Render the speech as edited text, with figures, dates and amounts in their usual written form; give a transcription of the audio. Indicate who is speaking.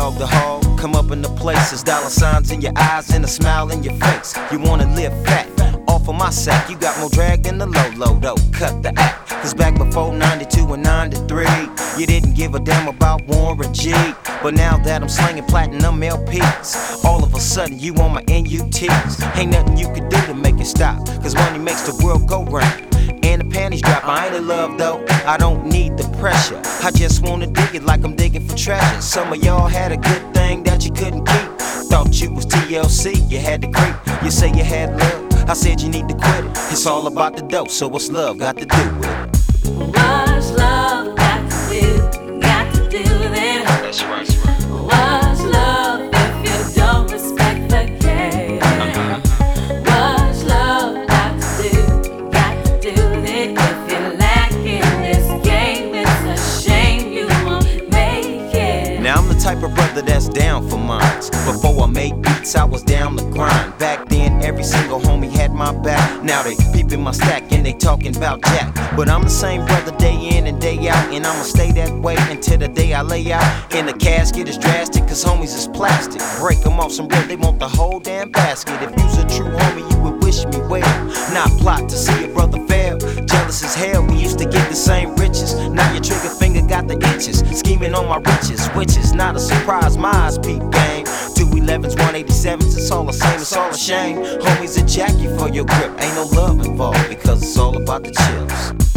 Speaker 1: dog the hall, come up in the places, dollar signs in your eyes and a smile in your face. You wanna live fat, off of my sack, you got more drag than the low though. Cut the act, cause back before 92 and 93, you didn't give a damn about Warren G. But now that I'm slinging platinum LPs, all of a sudden you on my NUTs. Ain't nothing you can do to make it stop, cause money makes the world go round. And the panties drop, I ain't in love though, I don't need the pressure. I just wanna dig it like I'm digging for treasure. Some of y'all had a good thing that you couldn't keep. Thought you was TLC, you had to creep. You say you had love, I said you need to quit it. It's all about the dope, so what's love got to do with it?
Speaker 2: What's love got to do? Got to do with it.
Speaker 1: That's right.
Speaker 2: What's love if you don't respect the game? What's love got to do? Got to do with it. If you're lacking this game, it's a shame you won't make it.
Speaker 1: Now I'm the type of brother that's down for mines. Before I made beats, I was down the grind. Back then, every single homie had my back. Now they peeping my stack and they talking about Jack. But I'm the same brother day in and day out, and I'ma stay that way until the day I lay out. In the casket is drastic, cause homies is plastic. Break them off some bread, they want the whole damn basket. If you's a true homie, you would wish me well, not plot to see a brother fail. Jealous as hell, we used to get the same riches. Now your trigger finger got the itches, scheming on my riches, which is not a surprise. My eyes peep game, 211s, 187s, it's all the same, it's all a shame. Homies will jack you for your grip, ain't no love involved, because it's all about the chills.